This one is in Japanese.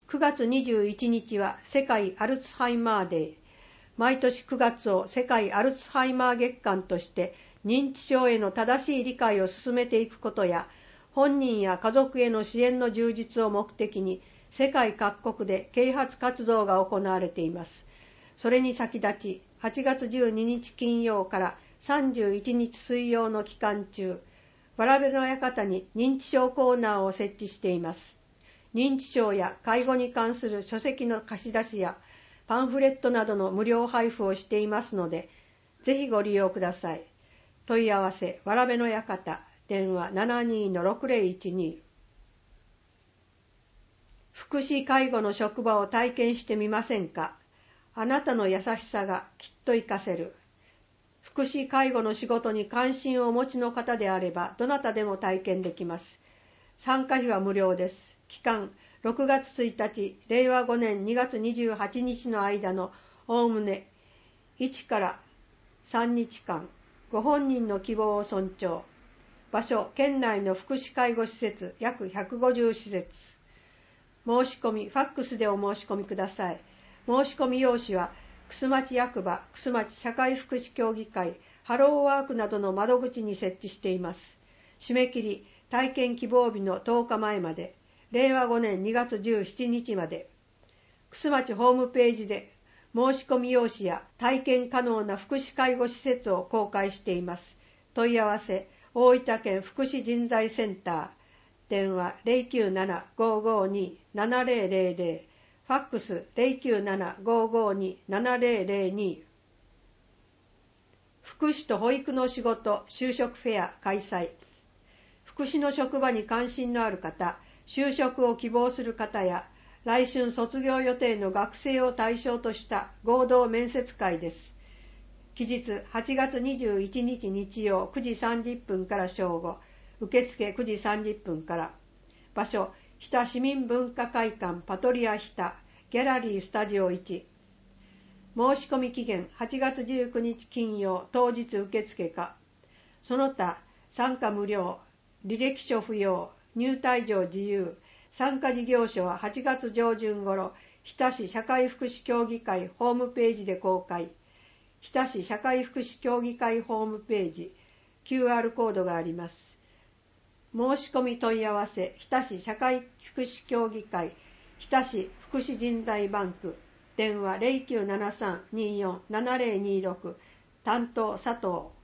9月21日は世界アルツハイマーデー。毎年9月を世界アルツハイマー月間として認知症への正しい理解を進めていくことや、本人や家族への支援の充実を目的に世界各国で啓発活動が行われています。それに先立ち、8月12日金曜から31日水曜の期間中、わらべの館に認知症コーナーを設置しています。認知症や介護に関する書籍の貸し出しやパンフレットなどの無料配布をしていますので、ぜひご利用ください。問い合わせ、わらべの館、電話 72-6012。福祉介護の職場を体験してみませんか？あなたの優しさがきっと活かせる。福祉介護の仕事に関心をお持ちの方であれば、どなたでも体験できます。参加費は無料です。期間、6月1日、令和5年2月28日の間のおおむね1から3日間、ご本人の希望を尊重。場所、県内の福祉介護施設約150施設。申し込み、ファックスでお申し込みください。申し込み用紙は、楠町役場、楠町社会福祉協議会、ハローワークなどの窓口に設置しています。締め切り、体験希望日の10日前まで、令和5年2月17日まで。楠町ホームページで、申し込み用紙や体験可能な福祉介護施設を公開しています。問い合わせ、大分県福祉人材センター、電話 097-552-7000、ファックス 097-552-7002。福祉と保育の仕事就職フェア開催。福祉の職場に関心のある方、就職を希望する方や、来春卒業予定の学生を対象とした合同面接会です。期日8月21日日曜9時30分から正午、受付9時30分から。場所、日田市民文化会館パトリア日田、ギャラリースタジオ1。申し込み期限8月19日金曜、当日受付か。その他、参加無料、履歴書不要、入退場自由。参加事業所は8月上旬頃、日田市社会福祉協議会ホームページで公開。日田市社会福祉協議会ホームページ、QR コードがあります。申し込み問い合わせ、日田市社会福祉協議会、日田市福祉人材バンク、電話 0973-247026、担当佐藤。